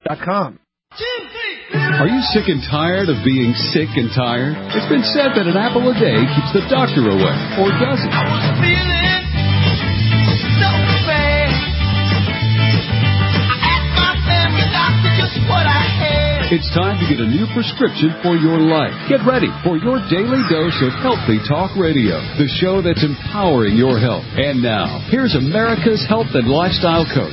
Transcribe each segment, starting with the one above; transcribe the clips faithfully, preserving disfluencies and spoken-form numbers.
dot com. Are you sick and tired of being sick and tired? It's been said that an apple a day keeps the doctor away, or does it? I was feeling so bad. I asked my family doctor just what I had. It's time to get a new prescription for your life. Get ready for your daily dose of Healthy Talk Radio, the show that's empowering your health. And now, here's America's health and lifestyle coach.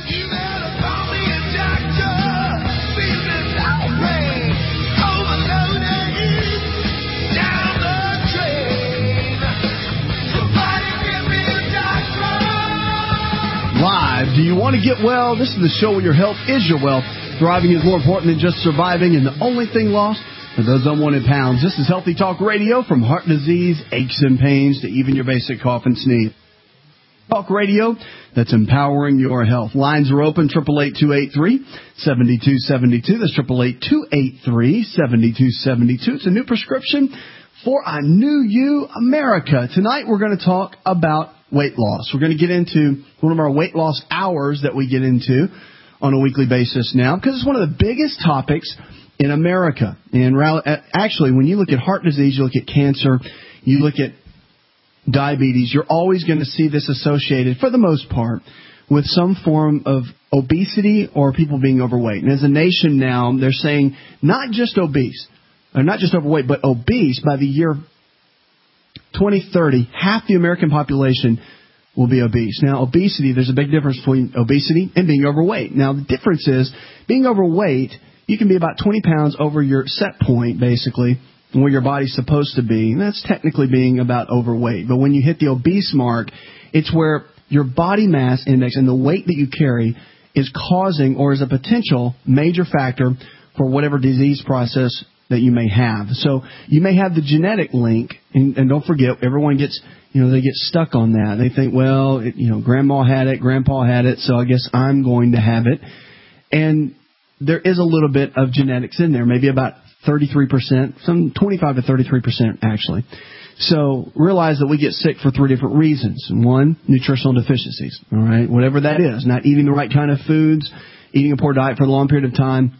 Live. Do you want to get well? This is the show where your health is your wealth. Thriving is more important than just surviving, and the only thing lost are those unwanted pounds. This is Healthy Talk Radio, from heart disease, aches and pains, to even your basic cough and sneeze. Talk Radio that's empowering your health. Lines are open, eight eight eight, two eight three, seven two seven two. That's eight eight eight, two eight three, seven two seven two. It's a new prescription for a new you, America. Tonight we're going to talk about weight loss. We're going to get into one of our weight loss hours that we get into on a weekly basis now, because it's one of the biggest topics in America. And actually, when you look at heart disease, you look at cancer, you look at diabetes, you're always going to see this associated, for the most part, with some form of obesity or people being overweight. And as a nation now, they're saying not just obese, or not just overweight, but obese by the year twenty thirty, half the American population will be obese. Now, obesity, there's a big difference between obesity and being overweight. Now, the difference is, being overweight, you can be about twenty pounds over your set point, basically, where your body's supposed to be. And that's technically being about overweight. But when you hit the obese mark, it's where your body mass index and the weight that you carry is causing, or is a potential major factor for whatever disease process that you may have. So you may have the genetic link, and, and don't forget, everyone gets, you know, they get stuck on that. They think, well, it, you know, grandma had it, grandpa had it, so I guess I'm going to have it. And there is a little bit of genetics in there, maybe about thirty-three percent, some twenty-five to thirty-three percent actually. So realize that we get sick for three different reasons. One, nutritional deficiencies, all right, whatever that is, not eating the right kind of foods, eating a poor diet for a long period of time,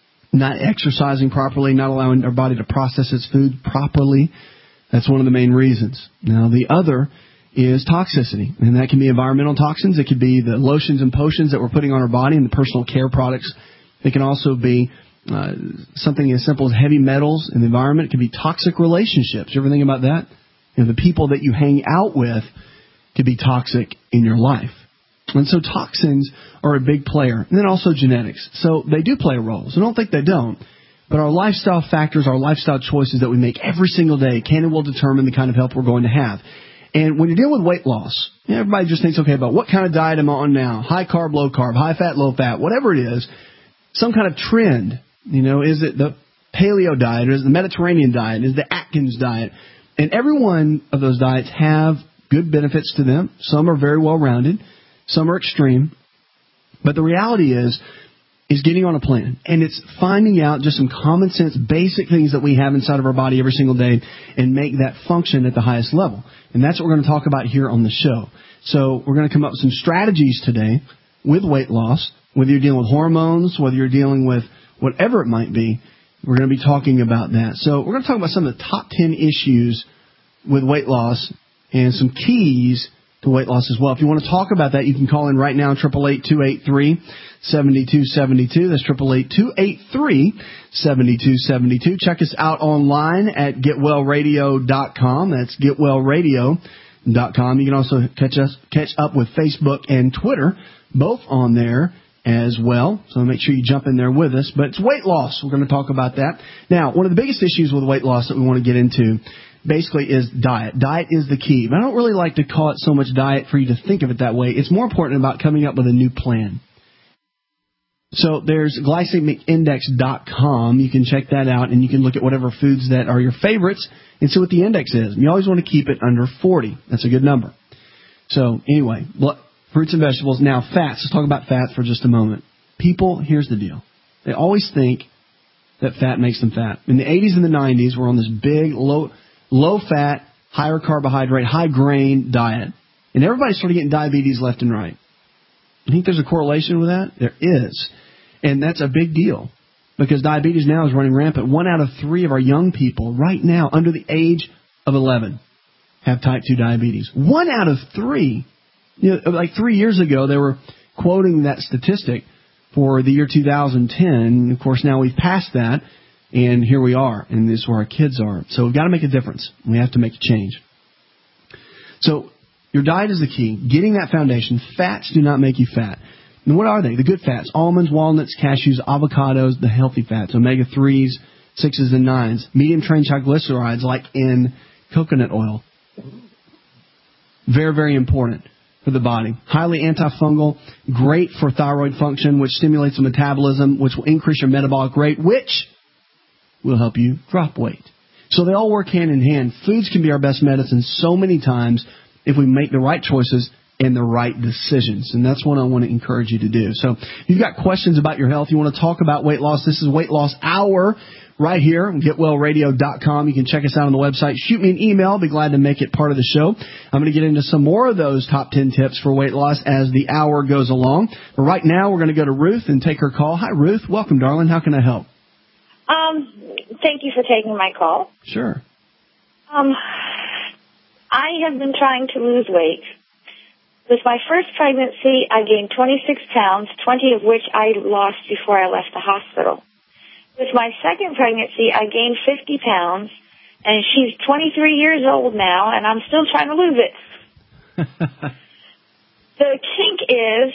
not exercising properly, not allowing our body to process its food properly. That's one of the main reasons. Now, the other is toxicity, and that can be environmental toxins. It could be the lotions and potions that we're putting on our body and the personal care products. It can also be uh, something as simple as heavy metals in the environment. It can be toxic relationships. You ever think about that? You know, the people that you hang out with could be toxic in your life. And so toxins are a big player. And then also genetics. So they do play a role. So don't think they don't. But our lifestyle factors, our lifestyle choices that we make every single day can and will determine the kind of health we're going to have. And when you're dealing with weight loss, you know, everybody just thinks, okay, about what kind of diet am I on now? High carb, low carb, high fat, low fat, whatever it is. Some kind of trend. You know, is it the paleo diet? Or is it the Mediterranean diet? Is it the Atkins diet? And every one of those diets have good benefits to them. Some are very well-rounded. Some are extreme. But the reality is, is getting on a plan. And it's finding out just some common sense, basic things that we have inside of our body every single day and make that function at the highest level. And that's what we're going to talk about here on the show. So we're going to come up with some strategies today with weight loss, whether you're dealing with hormones, whether you're dealing with whatever it might be. We're going to be talking about that. So we're going to talk about some of the top ten issues with weight loss and some keys to weight loss as well. If you want to talk about that, you can call in right now, eight eight eight, two eight three, seven two seven two. That's eight eight eight, two eight three, seven two seven two. Check us out online at get well radio dot com. That's get well radio dot com. You can also catch us catch up with Facebook and Twitter, both on there as well. So make sure you jump in there with us. But it's weight loss. We're going to talk about that. Now, one of the biggest issues with weight loss that we want to get into basically is diet. Diet is the key. But I don't really like to call it so much diet for you to think of it that way. It's more important about coming up with a new plan. So there's glycemic index dot com. You can check that out, and you can look at whatever foods that are your favorites and see what the index is. You always want to keep it under forty. That's a good number. So anyway, fruits and vegetables. Now, fats. Let's talk about fats for just a moment. People, here's the deal. They always think that fat makes them fat. In the eighties and the nineties, we're on this big, low, low-fat, higher carbohydrate, high-grain diet. And everybody started getting diabetes left and right. You think there's a correlation with that? There is. And that's a big deal because diabetes now is running rampant. One out of three of our young people right now under the age of eleven have type two diabetes. One out of three. You know, like three years ago, they were quoting that statistic for the year two thousand ten. Of course, now we've passed that, and here we are, and this is where our kids are. So we've got to make a difference. We have to make a change. So your diet is the key. Getting that foundation. Fats do not make you fat. And what are they? The good fats. Almonds, walnuts, cashews, avocados, the healthy fats. omega threes, sixes, and nines. Medium-chain triglycerides like in coconut oil. Very, very important for the body. Highly antifungal. Great for thyroid function, which stimulates the metabolism, which will increase your metabolic rate, which will help you drop weight. So they all work hand in hand. Foods can be our best medicine so many times if we make the right choices and the right decisions. And that's what I want to encourage you to do. So if you've got questions about your health, you want to talk about weight loss, this is Weight Loss Hour right here on get well radio dot com. You can check us out on the website. Shoot me an email. I'll be glad to make it part of the show. I'm going to get into some more of those top ten tips for weight loss as the hour goes along. But right now, we're going to go to Ruth and take her call. Hi, Ruth. Welcome, darling. How can I help? Um, thank you for taking my call. Sure. Um, I have been trying to lose weight. With my first pregnancy, I gained twenty-six pounds, twenty of which I lost before I left the hospital. With my second pregnancy, I gained fifty pounds, and she's twenty-three years old now, and I'm still trying to lose it. The kink is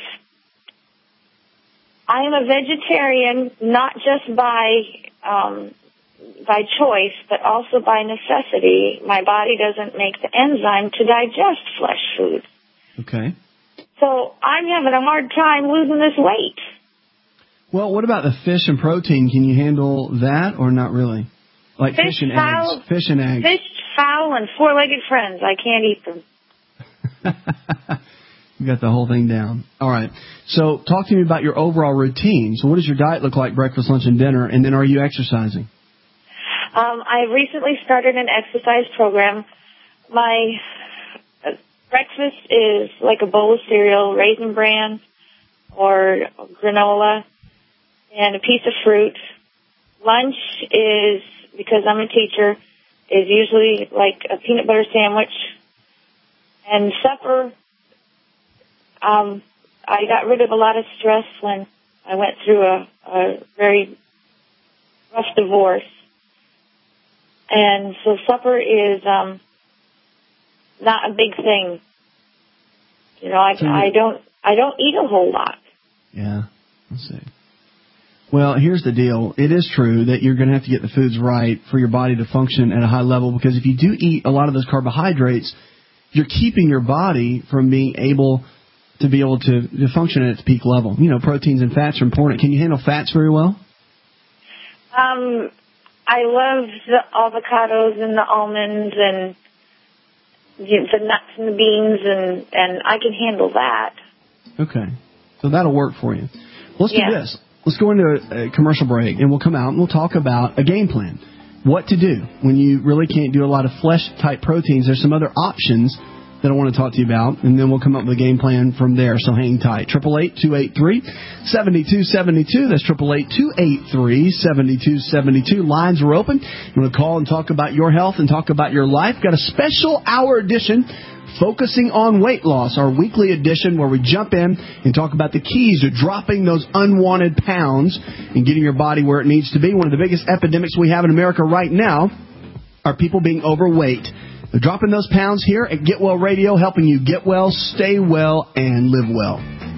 I am a vegetarian, not just by um, by choice, but also by necessity. My body doesn't make the enzyme to digest flesh food. Okay. So I'm having a hard time losing this weight. Well, what about the fish and protein? Can you handle that or not really? Like fish, fish and fowl, eggs. Fish and eggs. Fish, fowl, and four-legged friends. I can't eat them. You got the whole thing down. All right. So talk to me about your overall routine. So what does your diet look like, breakfast, lunch, and dinner? And then are you exercising? Um, I recently started an exercise program. My uh, breakfast is like a bowl of cereal, Raisin Bran, or granola, and a piece of fruit. Lunch is, because I'm a teacher, is usually like a peanut butter sandwich. And supper, um, I got rid of a lot of stress when I went through a, a very rough divorce. And so supper is um, not a big thing. You know, I, I don't I don't eat a whole lot. Yeah, let's see. Well, here's the deal. It is true that you're going to have to get the foods right for your body to function at a high level, because if you do eat a lot of those carbohydrates, you're keeping your body from being able to be able to, to function at its peak level. You know, proteins and fats are important. Can you handle fats very well? Um, I love the avocados and the almonds and the nuts and the beans, and, and I can handle that. Okay. So that'll work for you. Let's yeah. do this. Let's go into a, a commercial break, and we'll come out and we'll talk about a game plan. What to do when you really can't do a lot of flesh-type proteins. There's some other options that I want to talk to you about, and then we'll come up with a game plan from there. So hang tight. eight eight eight, two eight three, seven two seven two. That's eight eight eight, two eight three, seven two seven two. Lines are open. You want to call and talk about your health and talk about your life. Got a special hour edition focusing on weight loss, our weekly edition where we jump in and talk about the keys to dropping those unwanted pounds and getting your body where it needs to be. One of the biggest epidemics we have in America right now are people being overweight. They're dropping those pounds here at Get Well Radio, helping you get well, stay well, and live well.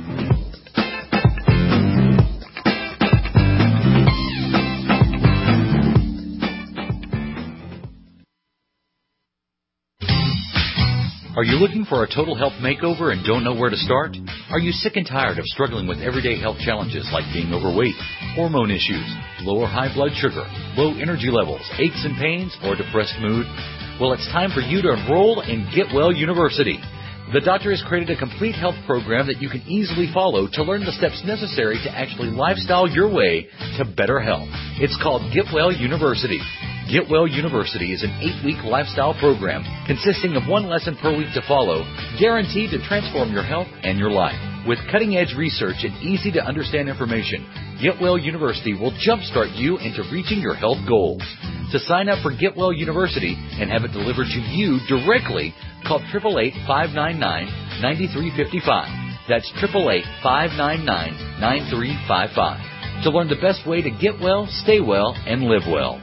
Are you looking for a total health makeover and don't know where to start? Are you sick and tired of struggling with everyday health challenges like being overweight, hormone issues, low or high blood sugar, low energy levels, aches and pains, or depressed mood? Well, it's time for you to enroll in Get Well University. The doctor has created a complete health program that you can easily follow to learn the steps necessary to actually lifestyle your way to better health. It's called Get Well University. Get Well University is an eight-week lifestyle program consisting of one lesson per week to follow, guaranteed to transform your health and your life. With cutting-edge research and easy-to-understand information, Get Well University will jumpstart you into reaching your health goals. To sign up for Get Well University and have it delivered to you directly, call eight eight eight, five nine nine, nine three five five. That's eight eight eight, five nine nine, nine three five five. To learn the best way to get well, stay well, and live well.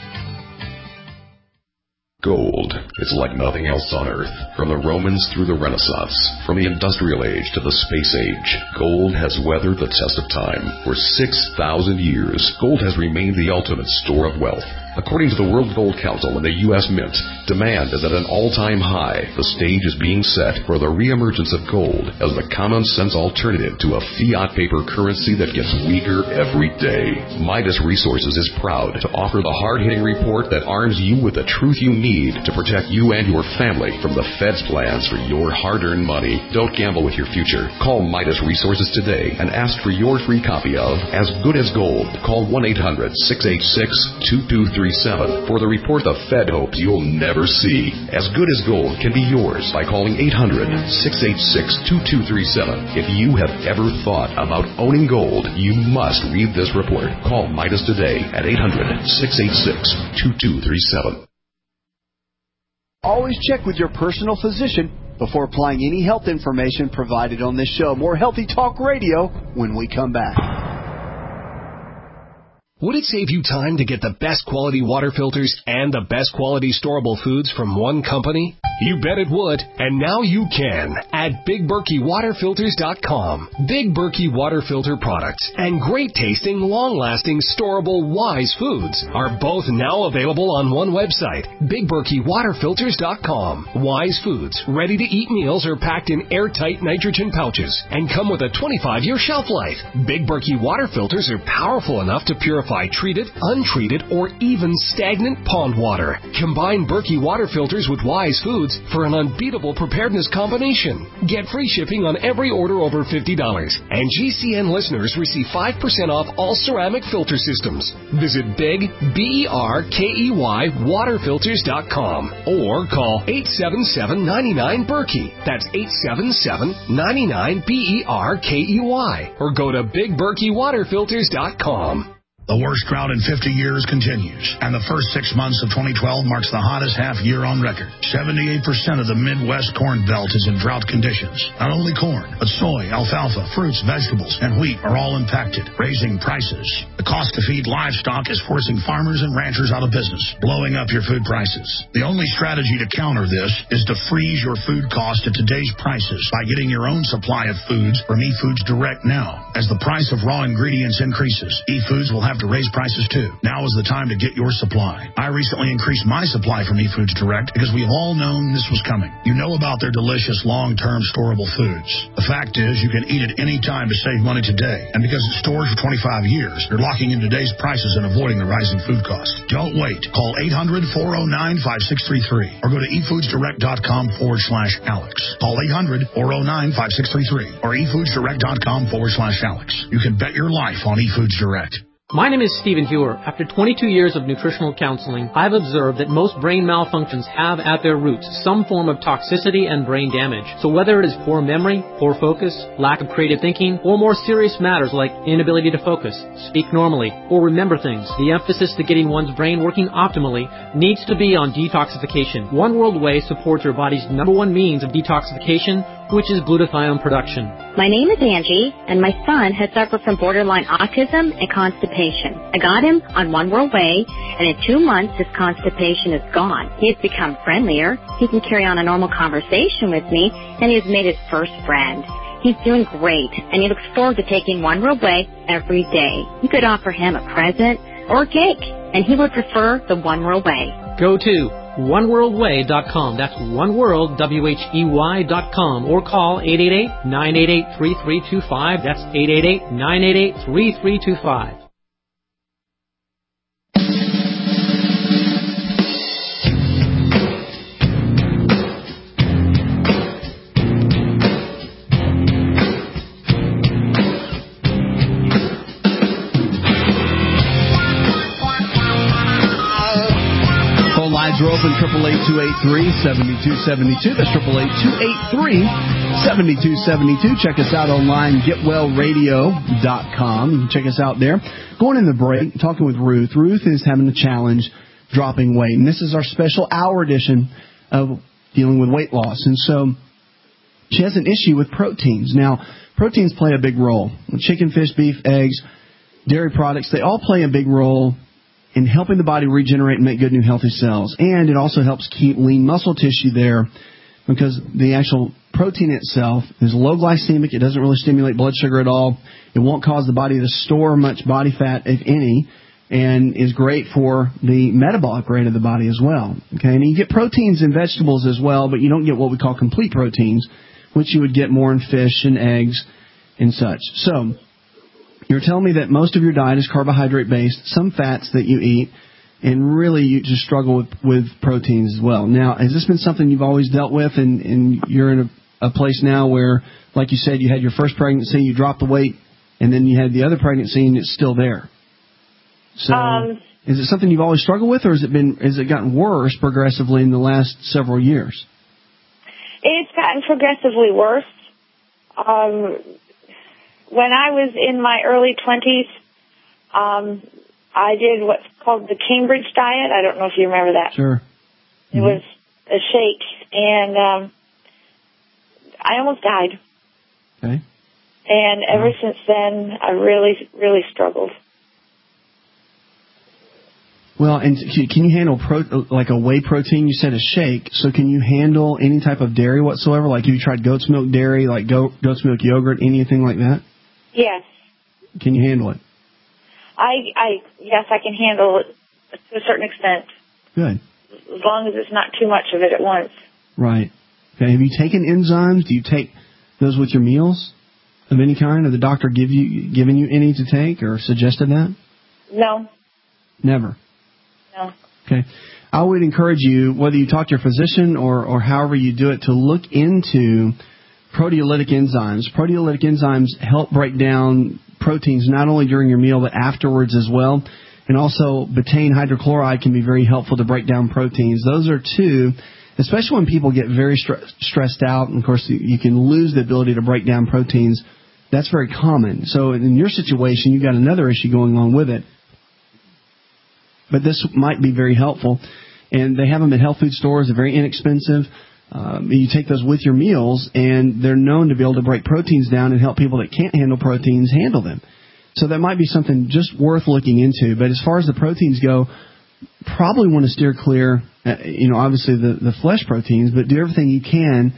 Gold is like nothing else on Earth. From the Romans through the Renaissance, from the Industrial Age to the Space Age, gold has weathered the test of time. For six thousand years, gold has remained the ultimate store of wealth. According to the World Gold Council and the U S Mint, demand is at an all-time high. The stage is being set for the reemergence of gold as the common-sense alternative to a fiat paper currency that gets weaker every day. Midas Resources is proud to offer the hard-hitting report that arms you with the truth you need to protect you and your family from the Fed's plans for your hard-earned money. Don't gamble with your future. Call Midas Resources today and ask for your free copy of As Good as Gold. Call one eight hundred, six eight six, two two three seven for the report the Fed hopes you'll never see. As Good as Gold can be yours by calling eight hundred, six eight six, two two three seven. If you have ever thought about owning gold, you must read this report. Call Midas today at eight hundred, six eight six, two two three seven. Always check with your personal physician before applying any health information provided on this show. More Healthy Talk Radio when we come back. Would it save you time to get the best quality water filters and the best quality storable foods from one company? You bet it would, and now you can at Big Berkey Water Filters dot com. Big Berkey Water Filter products and great-tasting, long-lasting, storable Wise foods are both now available on one website, Big Berkey Water Filters dot com. Wise foods, ready-to-eat meals are packed in airtight nitrogen pouches and come with a twenty-five year shelf life. Big Berkey Water Filters are powerful enough to purify treated, untreated, or even stagnant pond water. Combine Berkey Water Filters with Wise foods for an unbeatable preparedness combination. Get free shipping on every order over fifty dollars. And G C N listeners receive five percent off all ceramic filter systems. Visit Big, B E R K E Y, Water Filters dot com or call eight seven seven, nine nine, Berkey. That's eight seven seven, nine nine, B E R K E Y. Or go to Big Berkey Water Filters dot com. The worst drought in fifty years continues, and the first six months of twenty twelve marks the hottest half year on record. seventy-eight percent of the Midwest corn belt is in drought conditions. Not only corn, but soy, alfalfa, fruits, vegetables, and wheat are all impacted, raising prices. The cost to feed livestock is forcing farmers and ranchers out of business, blowing up your food prices. The only strategy to counter this is to freeze your food cost at today's prices by getting your own supply of foods from eFoods Direct now. As the price of raw ingredients increases, eFoods will have to raise prices too. Now is the time to get your supply. I recently increased my supply from eFoods Direct because we've all known this was coming. You know about their delicious long-term storable foods. The fact is you can eat it any time to save money today. And because it's stored for twenty-five years, you're locking in today's prices and avoiding the rising food costs. Don't wait. Call eight hundred, four oh nine, five six three three or go to eFoodsDirect.com forward slash Alex. Call eight hundred, four oh nine, five six three three or eFoodsDirect.com forward slash Alex. You can bet your life on eFoods Direct. My name is Stephen Hewer. After twenty-two years of nutritional counseling, I've observed that most brain malfunctions have at their roots some form of toxicity and brain damage. So whether it is poor memory, poor focus, lack of creative thinking, or more serious matters like inability to focus, speak normally, or remember things, the emphasis to getting one's brain working optimally needs to be on detoxification. One World Whey supports your body's number one means of detoxification, which is glutathione production. My name is Angie, and my son has suffered from borderline autism and constipation. I got him on One World Whey, and in two months his constipation is gone. He has become friendlier, he can carry on a normal conversation with me, and he has made his first friend. He's doing great, and he looks forward to taking One World Whey every day. You could offer him a present or a cake, and he would prefer the One World Whey. Go to one world whey dot com. That's one world, W H E Y dot com, or call eight eight eight, nine eight eight, three three two five. That's eight eight eight, nine eight eight, three three two five. Lines are open, eight eight eight, two eight three, seven two seven two. That's eight eight eight, two eight three, seven two seven two. Check us out online, get well radio dot com. You can check us out there. Going in the break, talking with Ruth. Ruth is having a challenge dropping weight. And this is our special hour edition of dealing with weight loss. And so she has an issue with proteins. Now, proteins play a big role. Chicken, fish, beef, eggs, dairy products, they all play a big role in helping the body regenerate and make good new healthy cells. And it also helps keep lean muscle tissue there because the actual protein itself is low glycemic. It doesn't really stimulate blood sugar at all. It won't cause the body to store much body fat, if any, and is great for the metabolic rate of the body as well. Okay, and you get proteins in vegetables as well, but you don't get what we call complete proteins, which you would get more in fish and eggs and such. So you're telling me that most of your diet is carbohydrate-based, some fats that you eat, and really you just struggle with, with proteins as well. Now, has this been something you've always dealt with, and, and you're in a, a place now where, like you said, you had your first pregnancy, you dropped the weight, and then you had the other pregnancy, and it's still there? So um, is it something you've always struggled with, or has it been has it gotten worse progressively in the last several years? It's gotten progressively worse. Um, when I was in my early twenties, um, I did what's called the Cambridge diet. I don't know if you remember that. Sure. It mm-hmm. was a shake, and um, I almost died. Okay. And ever wow. since then, I really, really struggled. Well, and can you handle pro, like a whey protein? You said a shake, so can you handle any type of dairy whatsoever? Like, have you tried goat's milk dairy, like goat, goat's milk yogurt, anything like that? Yes. Can you handle it? I, I, yes, I can handle it to a certain extent. Good. As long as it's not too much of it at once. Right. Okay. Have you taken enzymes? Do you take those with your meals of any kind? Or the doctor give you given you any to take or suggested that? No. Never. No. Okay. I would encourage you, whether you talk to your physician or, or however you do it, to look into proteolytic enzymes. Proteolytic enzymes help break down proteins not only during your meal but afterwards as well. And also betaine hydrochloride can be very helpful to break down proteins. Those are two, especially when people get very stre- stressed out. And, of course, you can lose the ability to break down proteins. That's very common. So in your situation, you've got another issue going on with it. But this might be very helpful. And they have them at health food stores. They're very inexpensive. Um, you take those with your meals, and they're known to be able to break proteins down and help people that can't handle proteins handle them. So that might be something just worth looking into. But as far as the proteins go, probably want to steer clear, uh, you know, obviously the, the flesh proteins, but do everything you can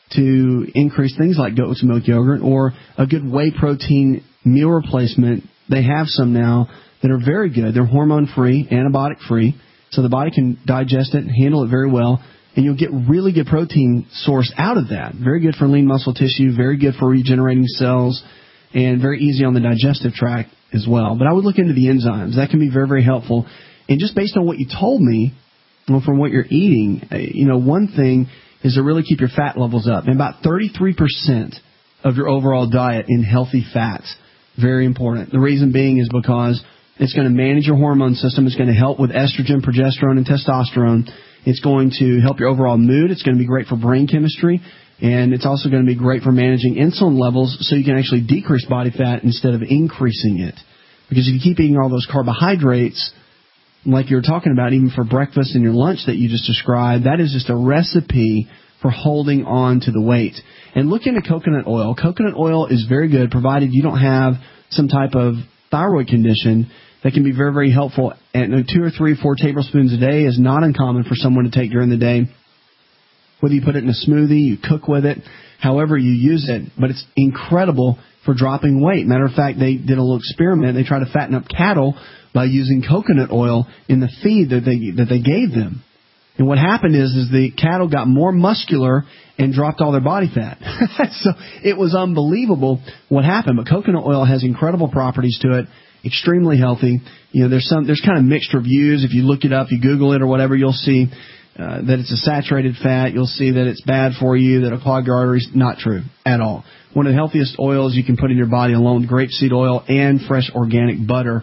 to increase things like goat's milk yogurt or a good whey protein meal replacement. They have some now that are very good. They're hormone-free, antibiotic-free, so the body can digest it and handle it very well, and you'll get really good protein source out of that. Very good for lean muscle tissue, very good for regenerating cells, and very easy on the digestive tract as well. But I would look into the enzymes. That can be very, very helpful. And just based on what you told me, well, from what you're eating, you know, one thing is to really keep your fat levels up. And about thirty-three percent of your overall diet in healthy fats. Very important. The reason being is because it's going to manage your hormone system. It's going to help with estrogen, progesterone, and testosterone. It's going to help your overall mood. It's going to be great for brain chemistry. And it's also going to be great for managing insulin levels so you can actually decrease body fat instead of increasing it. Because if you keep eating all those carbohydrates, like you were talking about, even for breakfast and your lunch that you just described, that is just a recipe for holding on to the weight. And look into coconut oil. Coconut oil is very good, provided you don't have some type of thyroid condition. That can be very, very helpful. And two or three, four tablespoons a day is not uncommon for someone to take during the day. Whether you put it in a smoothie, you cook with it, however you use it. But it's incredible for dropping weight. Matter of fact, they did a little experiment. They tried to fatten up cattle by using coconut oil in the feed that they that they gave them. And what happened is, is the cattle got more muscular and dropped all their body fat. So it was unbelievable what happened. But coconut oil has incredible properties to it. Extremely healthy. You know, there's some, there's kind of mixed reviews. If you look it up, you Google it or whatever, you'll see uh, that it's a saturated fat. You'll see that it's bad for you, that it'll clog your arteries. Not true at all. One of the healthiest oils you can put in your body, along with grapeseed oil and fresh organic butter.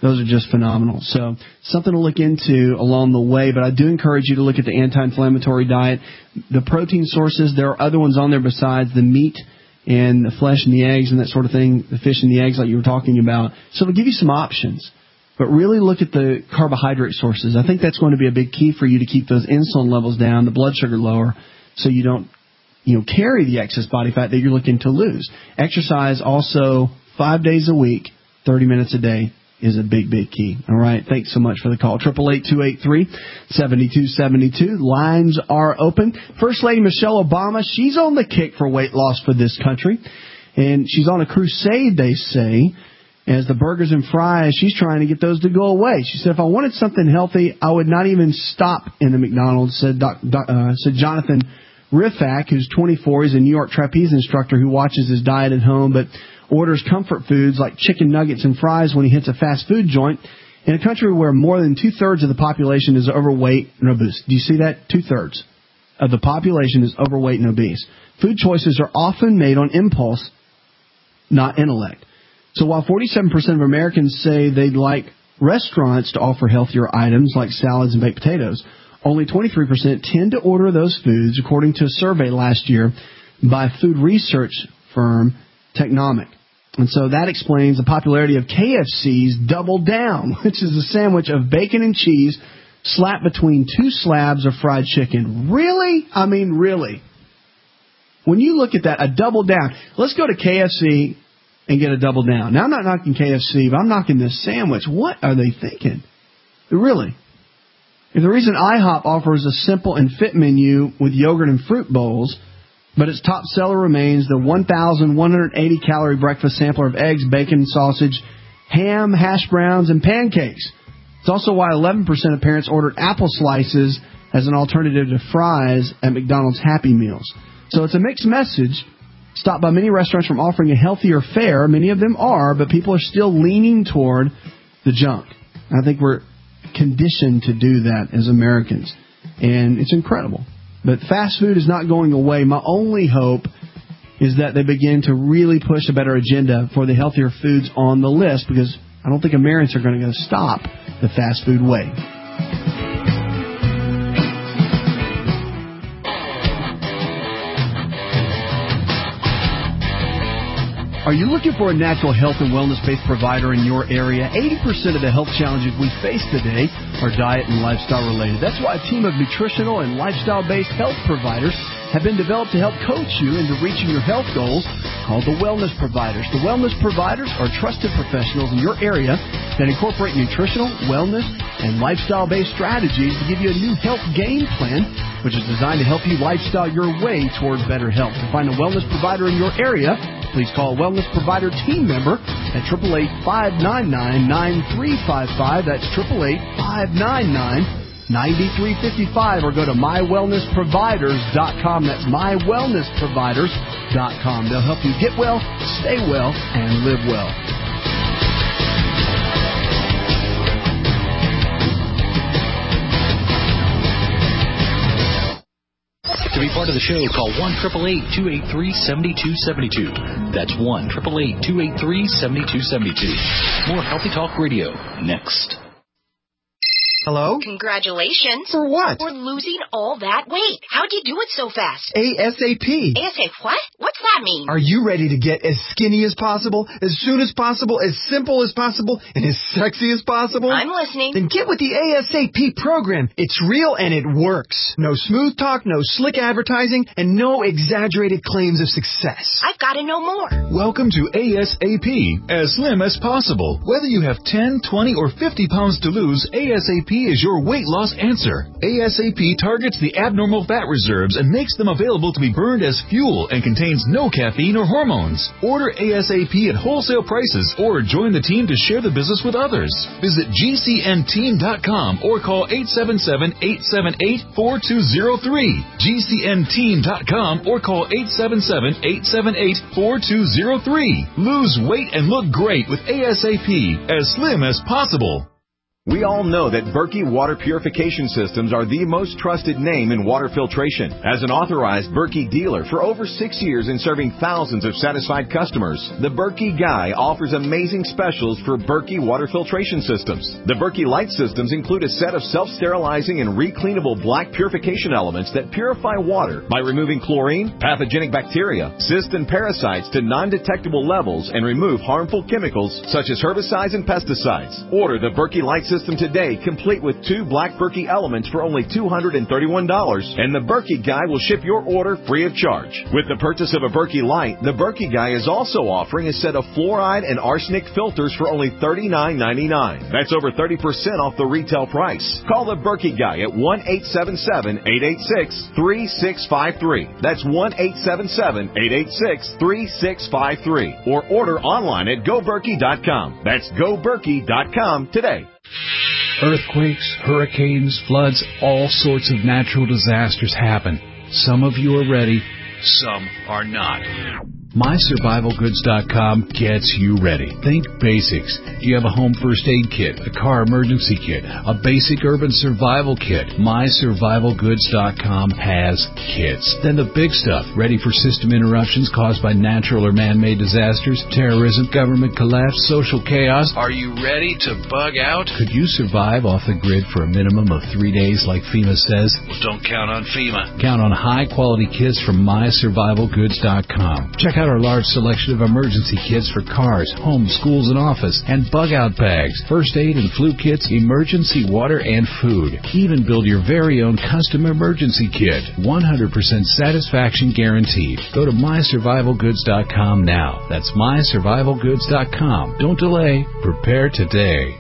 Those are just phenomenal. So something to look into along the way, but I do encourage you to look at the anti-inflammatory diet. The protein sources, there are other ones on there besides the meat and the flesh and the eggs and that sort of thing, the fish and the eggs like you were talking about. So it'll give you some options. But really look at the carbohydrate sources. I think that's going to be a big key for you to keep those insulin levels down, the blood sugar lower, so you don't, you know, carry the excess body fat that you're looking to lose. Exercise also five days a week, thirty minutes a day is a big, big key. All right. Thanks so much for the call. eight eight eight, two eight three, seven two seven two. Lines are open. First Lady Michelle Obama, she's on the kick for weight loss for this country. And she's on a crusade, they say, as the burgers and fries, she's trying to get those to go away. She said, if I wanted something healthy, I would not even stop in the McDonald's, said, doc, doc, uh, said Jonathan Rifak, who's twenty-four. He's a New York trapeze instructor who watches his diet at home, but orders comfort foods like chicken nuggets and fries when he hits a fast food joint in a country where more than two-thirds of the population is overweight and obese. Do you see that? Two-thirds of the population is overweight and obese. Food choices are often made on impulse, not intellect. So while forty-seven percent of Americans say they'd like restaurants to offer healthier items like salads and baked potatoes, only twenty-three percent tend to order those foods, according to a survey last year by food research firm Technomic. And so that explains the popularity of K F C's Double Down, which is a sandwich of bacon and cheese slapped between two slabs of fried chicken. Really? I mean, really. When you look at that, a Double Down. Let's go to K F C and get a Double Down. Now, I'm not knocking K F C, but I'm knocking this sandwich. What are they thinking? Really? If the reason IHOP offers a simple and fit menu with yogurt and fruit bowls, but its top seller remains the one thousand one hundred eighty calorie breakfast sampler of eggs, bacon, sausage, ham, hash browns, and pancakes. It's also why eleven percent of parents ordered apple slices as an alternative to fries at McDonald's Happy Meals. So it's a mixed message. Stopped by many restaurants from offering a healthier fare. Many of them are, but people are still leaning toward the junk. I think we're conditioned to do that as Americans, and it's incredible. But fast food is not going away. My only hope is that they begin to really push a better agenda for the healthier foods on the list, because I don't think Americans are going to stop the fast food way. Are you looking for a natural health and wellness-based provider in your area? eighty percent of the health challenges we face today are diet and lifestyle related. That's why a team of nutritional and lifestyle-based health providers have been developed to help coach you into reaching your health goals, called the Wellness Providers. The Wellness Providers are trusted professionals in your area that incorporate nutritional, wellness, and lifestyle-based strategies to give you a new health game plan, which is designed to help you lifestyle your way toward better health. To find a wellness provider in your area, please call a Wellness Provider team member at eight eight eight, five nine nine, nine three five five. That's eight eight eight, five nine nine, nine three five five. Or go to my wellness providers dot com. That's my wellness providers dot com. They'll help you get well, stay well, and live well. To be part of the show, call one eight eight eight, two eight three, seven two seven two. That's one eight eight eight, two eight three, seven two seven two. More Healthy Talk Radio next. Hello? Congratulations. For what? For losing all that weight. How'd you do it so fast? ASAP. ASAP what? What's that mean? Are you ready to get as skinny as possible, as soon as possible, as simple as possible, and as sexy as possible? I'm listening. Then get with the ASAP program. It's real and it works. No smooth talk, no slick advertising, and no exaggerated claims of success. I've got to know more. Welcome to ASAP, as slim as possible. Whether you have ten, twenty, or fifty pounds to lose, ASAP is your weight loss answer. ASAP targets the abnormal fat reserves and makes them available to be burned as fuel and contains no caffeine or hormones. Order ASAP at wholesale prices or join the team to share the business with others. Visit G C N team dot com or call eight seven seven, eight seven eight, four two zero three. G C N team dot com or call eight seven seven, eight seven eight, four two zero three. Lose weight and look great with ASAP, as slim as possible. We all know that Berkey Water Purification Systems are the most trusted name in water filtration. As an authorized Berkey dealer for over six years and serving thousands of satisfied customers, the Berkey Guy offers amazing specials for Berkey water filtration systems. The Berkey Light systems include a set of self-sterilizing and recleanable black purification elements that purify water by removing chlorine, pathogenic bacteria, cysts, and parasites to non-detectable levels and remove harmful chemicals such as herbicides and pesticides. Order the Berkey Light system today, complete with two black Berkey elements for only two hundred thirty-one dollars, and the Berkey Guy will ship your order free of charge. With the purchase of a Berkey Light, the Berkey Guy is also offering a set of fluoride and arsenic filters for only thirty-nine ninety-nine. That's over thirty percent off the retail price. Call the Berkey Guy at one eight seven seven, eight eight six, three six five three. That's one eight seven seven, eight eight six, three six five three. Or order online at go berkey dot com. That's go berkey dot com today. Earthquakes, hurricanes, floods, all sorts of natural disasters happen. Some of you are ready, some are not. my survival goods dot com gets you ready. Think basics. Do you have a home first aid kit, a car emergency kit, a basic urban survival kit? my survival goods dot com has kits. Then the big stuff, ready for system interruptions caused by natural or man-made disasters, terrorism, government collapse, social chaos. Are you ready to bug out? Could you survive off the grid for a minimum of three days like FEMA says? Well, don't count on FEMA. Count on high-quality kits from my survival goods dot com. Check out our large selection of emergency kits for cars, homes, schools, and office, and bug-out bags, first aid and flu kits, emergency water, and food. Even build your very own custom emergency kit. one hundred percent satisfaction guaranteed. Go to my survival goods dot com now. That's my survival goods dot com. Don't delay. Prepare today.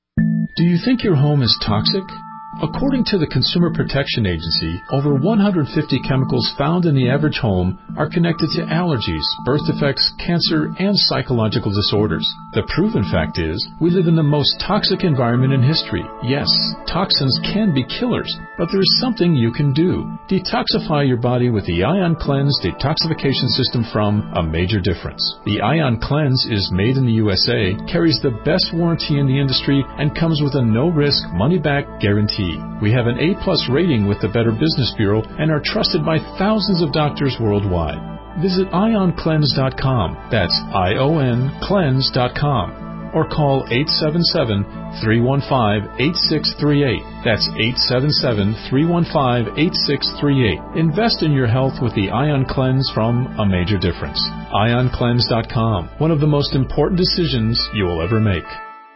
Do you think your home is toxic? According to the Consumer Protection Agency, over one hundred fifty chemicals found in the average home are connected to allergies, birth defects, cancer, and psychological disorders. The proven fact is, we live in the most toxic environment in history. Yes, toxins can be killers, but there is something you can do. Detoxify your body with the Ion Cleanse Detoxification System from A Major Difference. The Ion Cleanse is made in the U S A, carries the best warranty in the industry, and comes with a no-risk, money-back guarantee. We have an A-plus rating with the Better Business Bureau and are trusted by thousands of doctors worldwide. Visit ion cleanse dot com. That's I O N cleanse dot com. Or call eight seven seven, three one five, eight six three eight. That's eight seven seven, three one five, eight six three eight. Invest in your health with the Ion Cleanse from A Major Difference. ion cleanse dot com. One of the most important decisions you will ever make.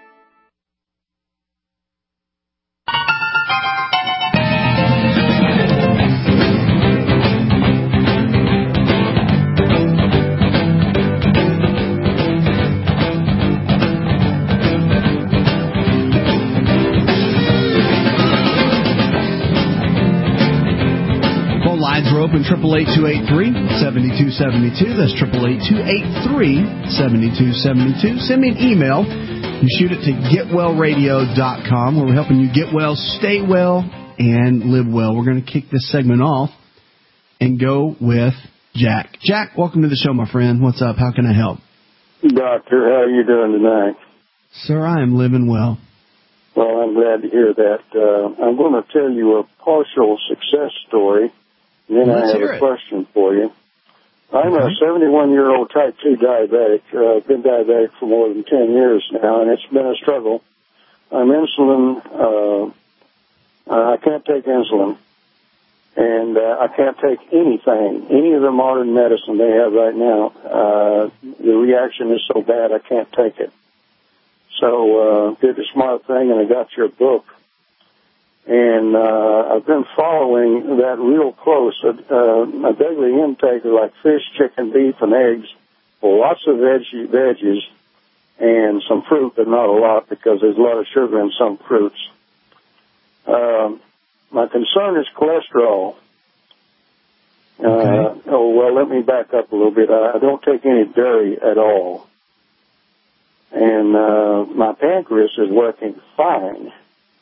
Open triple eight two eight three seven two seven two. That's triple eight two eight three seven two seven two. Send me an email. You shoot it to get well radio dot com, where we're helping you get well, stay well, and live well. We're going to kick this segment off and go with Jack. Jack, welcome to the show, my friend. What's up? How can I help? Doctor, how are you doing tonight? Sir, I am living well. Well, I'm glad to hear that. Uh, I'm going to tell you a partial success story. And then Let's I have a it. question for you. I'm okay. a seventy-one-year-old type two diabetic. Uh, I've been diabetic for more than ten years now, and it's been a struggle. I'm insulin. Uh, I can't take insulin, and uh, I can't take anything, any of the modern medicine they have right now. Uh, the reaction is so bad I can't take it. So uh, did the smart thing, and I got your book. And uh, I've been following that real close. Uh, my daily intake are like fish, chicken, beef, and eggs, lots of veggie, veggies, and some fruit, but not a lot because there's a lot of sugar in some fruits. Um, my concern is cholesterol. Uh, okay. Oh, well, let me back up a little bit. I, I don't take any dairy at all. And uh, my pancreas is working fine.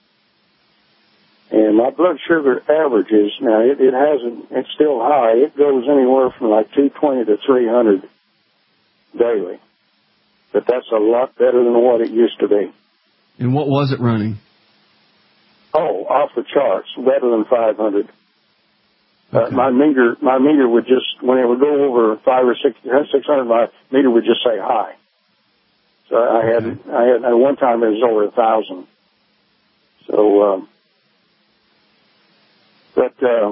And my blood sugar averages, now it, it hasn't, it's still high. It goes anywhere from like two twenty to three hundred daily. But that's a lot better than what it used to be. And what was it running? off the charts, better than five hundred. Okay. Uh, my meter, my meter would just, when it would go over five or six, six hundred, my meter would just say high. So I had, okay. I had, at one time it was over a thousand. So, um, but, uh,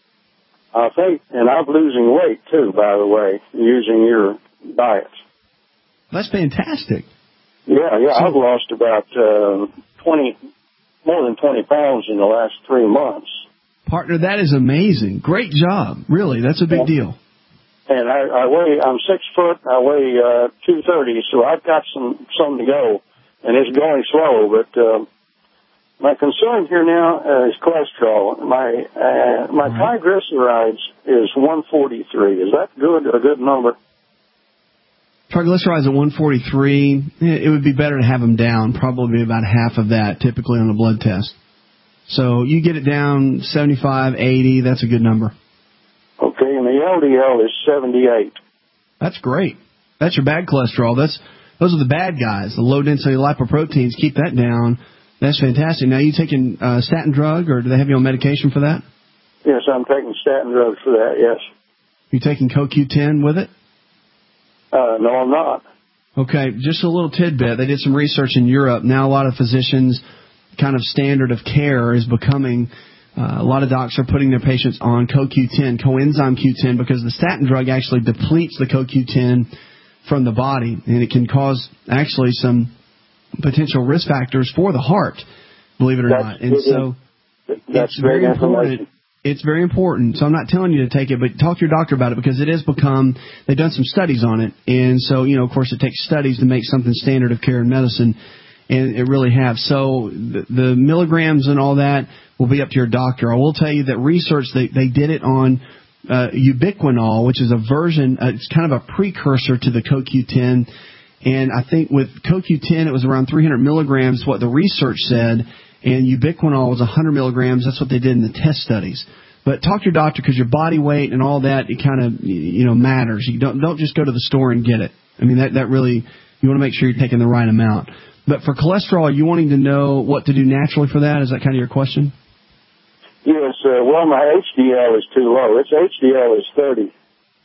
I think, and I'm losing weight too, by the way, using your diet. That's fantastic. Yeah, yeah, so, I've lost about, uh, twenty, more than twenty pounds in the last three months. Partner, that is amazing. Great job. Really, that's a big yeah. deal. And I, I weigh, I'm six foot, I weigh, uh, two thirty, so I've got some, some to go, and it's going slow, but, uh, my concern here now uh, is cholesterol. My, uh, my right. triglycerides is one forty-three. Is that good, a good number? Triglycerides at one forty-three, it would be better to have them down, probably about half of that, typically on a blood test. So you get it down seventy-five, eighty, that's a good number. Okay, and the L D L is seventy-eight. That's great. That's your bad cholesterol. That's Those are the bad guys, the low-density lipoproteins. Keep that down. That's fantastic. Now, you taking uh, statin drug, or do they have you on medication for that? Yes, I'm taking statin drugs for that, yes. You taking C O Q ten with it? Uh, no, I'm not. Okay, just a little tidbit. They did some research in Europe. Now a lot of physicians' kind of standard of care is becoming, uh, a lot of docs are putting their patients on C O Q ten, coenzyme Q ten, because the statin drug actually depletes the C O Q ten from the body, and it can cause actually some potential risk factors for the heart, believe it or that's not. And so that's it's very important. It's very important. So I'm not telling you to take it, but talk to your doctor about it, because it has become, they've done some studies on it. And so, you know, of course, it takes studies to make something standard of care in medicine, and it really have. So the, the milligrams and all that will be up to your doctor. I will tell you that research, they, they did it on uh, ubiquinol, which is a version, uh, it's kind of a precursor to the C O Q ten. And I think with C O Q ten, it was around three hundred milligrams, what the research said, and ubiquinol was one hundred milligrams. That's what they did in the test studies. But talk to your doctor, because your body weight and all that, it kind of, you know, matters. You don't don't just go to the store and get it. I mean, that, that really, you want to make sure you're taking the right amount. But for cholesterol, are you wanting to know what to do naturally for that? Is that kind of your question? Yes, uh, well, my H D L is too low. Its H D L is thirty.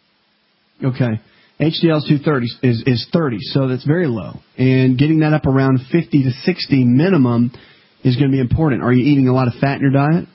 Okay. H D L is two thirty, is, is thirty, so that's very low. And getting that up around fifty to sixty minimum is going to be important. Are you eating a lot of fat in your diet?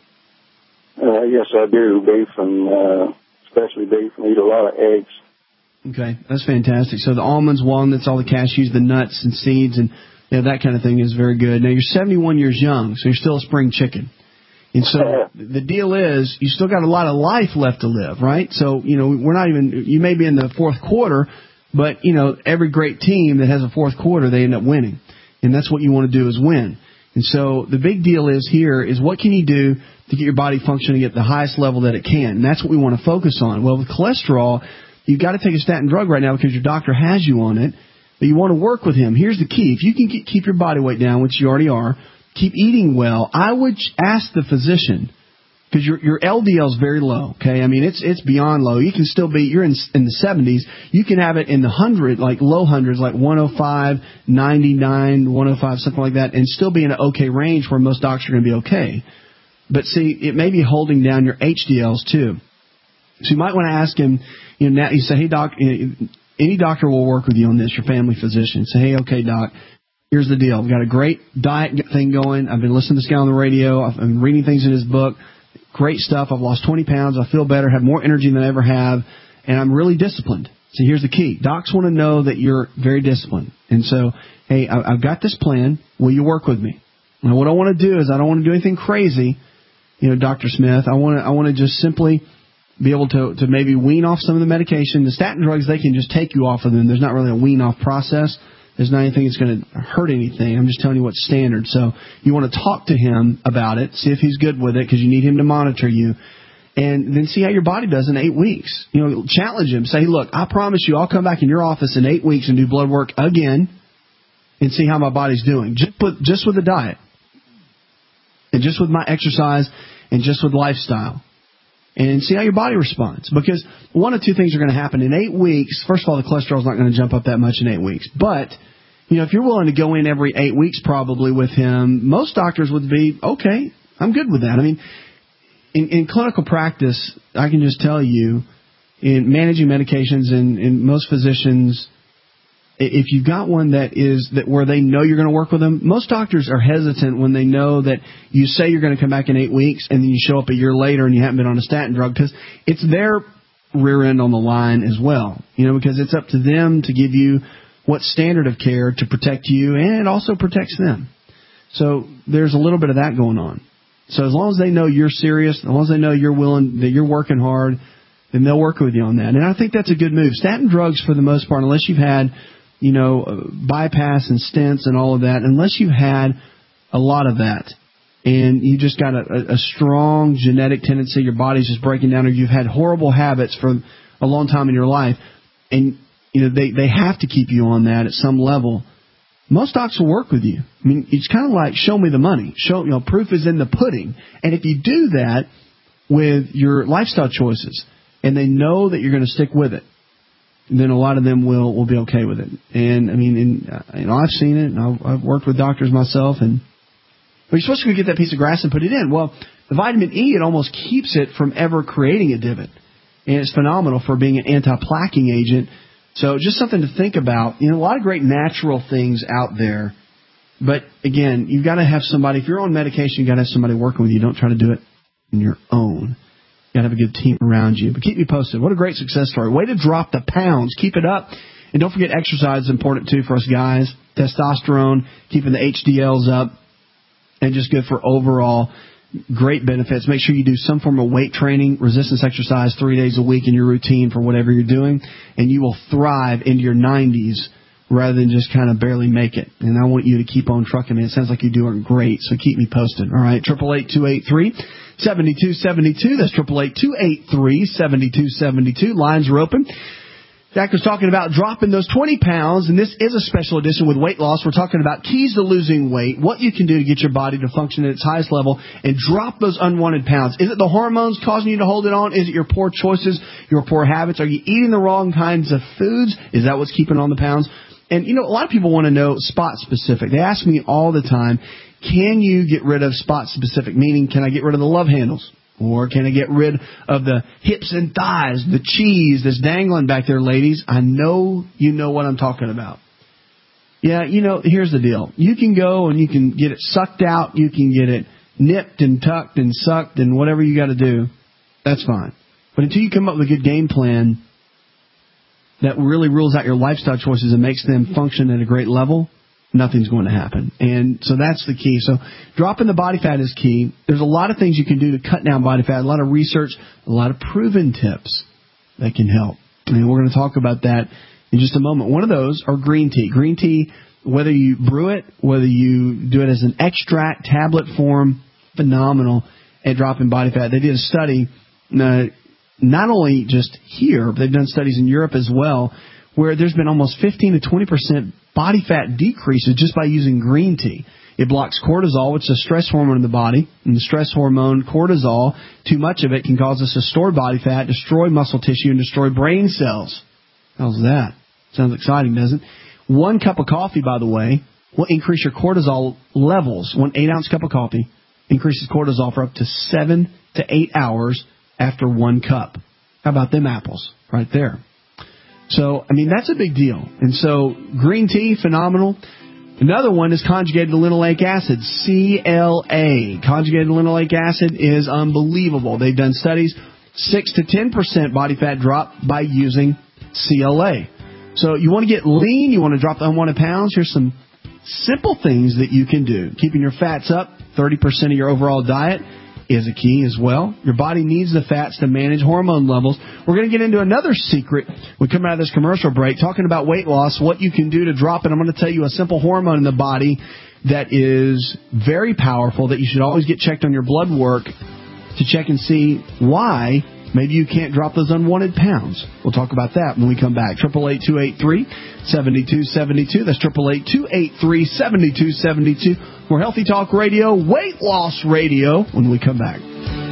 Uh, yes, I do. Beef and, uh, especially beef, and eat a lot of eggs. Okay, that's fantastic. So the almonds, walnuts, all the cashews, the nuts and seeds, and you know, that kind of thing is very good. Now, you're seventy-one years young, so you're still a spring chicken. And so the deal is, you still got a lot of life left to live, right? So, you know, we're not even, you may be in the fourth quarter, but, you know, every great team that has a fourth quarter, they end up winning. And that's what you want to do, is win. And so the big deal is here is, what can you do to get your body functioning at the highest level that it can? And that's what we want to focus on. Well, with cholesterol, you've got to take a statin drug right now because your doctor has you on it, but you want to work with him. Here's the key. If you can get, keep your body weight down, which you already are, keep eating well, I would ask the physician, because your your L D L is very low, okay? I mean, it's it's beyond low. You can still be, you're in in the seventies. You can have it in the hundred, like low hundreds, like one oh five, ninety-nine, one oh five, something like that, and still be in an okay range where most doctors are going to be okay. But see, it may be holding down your H D Ls too. So you might want to ask him, you know, now you say, hey, doc, any doctor will work with you on this, your family physician. Say, hey, okay, doc, here's the deal. We've got a great diet thing going. I've been listening to this guy on the radio. I've been reading things in his book. Great stuff. I've lost twenty pounds. I feel better, have more energy than I ever have, and I'm really disciplined. So here's the key. Docs want to know that you're very disciplined. And so, hey, I've got this plan. Will you work with me? Now, what I want to do is, I don't want to do anything crazy, you know, Doctor Smith. I want to I want to just simply be able to, to maybe wean off some of the medication. The statin drugs, they can just take you off of them. There's not really a wean-off process. There's not anything that's going to hurt anything. I'm just telling you what's standard. So you want to talk to him about it, see if he's good with it, because you need him to monitor you, and then see how your body does in eight weeks. You know, challenge him. Say, look, I promise you I'll come back in your office in eight weeks and do blood work again and see how my body's doing, just with, just with the diet and just with my exercise and just with lifestyle. And see how your body responds. Because one of two things are going to happen. In eight weeks, first of all, the cholesterol's not going to jump up that much in eight weeks. But, you know, if you're willing to go in every eight weeks probably with him, most doctors would be, okay, I'm good with that. I mean, in, in clinical practice, I can just tell you, in managing medications, and, and most physicians, if you've got one that is that where they know you're going to work with them, most doctors are hesitant when they know that you say you're going to come back in eight weeks and then you show up a year later and you haven't been on a statin drug, because it's their rear end on the line as well. You know, because it's up to them to give you what standard of care to protect you, and it also protects them. So there's a little bit of that going on. So as long as they know you're serious, as long as they know you're willing, that you're working hard, then they'll work with you on that. And I think that's a good move. Statin drugs, for the most part, unless you've had, you know, bypass and stents and all of that, unless you've had a lot of that, and you just got a, a strong genetic tendency, your body's just breaking down, or you've had horrible habits for a long time in your life, and you know they, they have to keep you on that at some level, most docs will work with you. I mean, it's kind of like show me the money. Show, you know, proof is in the pudding. And if you do that with your lifestyle choices, and they know that you're going to stick with it, then a lot of them will, will be okay with it. And I mean, and, uh, you know, I've seen it, and I've, I've worked with doctors myself, and well, you're supposed to get that piece of grass and put it in. Well, the vitamin E, it almost keeps it from ever creating a divot. And it's phenomenal for being an anti-plaquing agent. So just something to think about. You know, a lot of great natural things out there. But, again, you've got to have somebody. If you're on medication, you've got to have somebody working with you. Don't try to do it on your own. You've got to have a good team around you. But keep me posted. What a great success story. Way to drop the pounds. Keep it up. And don't forget, exercise is important, too, for us guys. Testosterone, keeping the H D Ls up. And just good for overall great benefits. Make sure you do some form of weight training, resistance exercise three days a week in your routine for whatever you're doing, and you will thrive into your nineties rather than just kind of barely make it. And I want you to keep on trucking me. It sounds like you're doing great, so keep me posted. All right, eight eight eight, two eight three, seven two seven two. That's eight eight eight, two eight three, seven two seven two. Lines are open. Jack was talking about dropping those twenty pounds, and this is a special edition with weight loss. We're talking about keys to losing weight, what you can do to get your body to function at its highest level and drop those unwanted pounds. Is it the hormones causing you to hold it on? Is it your poor choices, your poor habits? Are you eating the wrong kinds of foods? Is that what's keeping on the pounds? And, you know, a lot of people want to know spot-specific. They ask me all the time, can you get rid of spot-specific, meaning can I get rid of the love handles? Or can I get rid of the hips and thighs, the cheese that's dangling back there, ladies? I know you know what I'm talking about. Yeah, you know, here's the deal. You can go and you can get it sucked out. You can get it nipped and tucked and sucked and whatever you got to do. That's fine. But until you come up with a good game plan that really rules out your lifestyle choices and makes them function at a great level, nothing's going to happen. And so that's the key. So dropping the body fat is key. There's a lot of things you can do to cut down body fat, a lot of research, a lot of proven tips that can help. And we're going to talk about that in just a moment. One of those are green tea. Green tea, whether you brew it, whether you do it as an extract, tablet form, phenomenal at dropping body fat. They did a study, uh, not only just here, but they've done studies in Europe as well, where there's been almost fifteen to twenty percent body fat decreases just by using green tea. It blocks cortisol, which is a stress hormone in the body. And the stress hormone, cortisol, too much of it can cause us to store body fat, destroy muscle tissue, and destroy brain cells. How's that? Sounds exciting, doesn't it? One cup of coffee, by the way, will increase your cortisol levels. One eight-ounce cup of coffee increases cortisol for up to seven to eight hours after one cup. How about them apples right there? So, I mean, that's a big deal. And so, green tea, phenomenal. Another one is conjugated linoleic acid, C L A. Conjugated linoleic acid is unbelievable. They've done studies, six to ten percent body fat drop by using C L A. So, you want to get lean, you want to drop the unwanted pounds, here's some simple things that you can do. Keeping your fats up, thirty percent of your overall diet is a key as well. Your body needs the fats to manage hormone levels. We're going to get into another secret. We come out of this commercial break talking about weight loss, what you can do to drop it. I'm going to tell you a simple hormone in the body that is very powerful that you should always get checked on your blood work to check and see why maybe you can't drop those unwanted pounds. We'll talk about that when we come back. eight eight eight, two eight three, seven two seven two. That's eight eight eight, two eight three, seven two seven two. More Healthy Talk Radio, Weight Loss Radio, when we come back.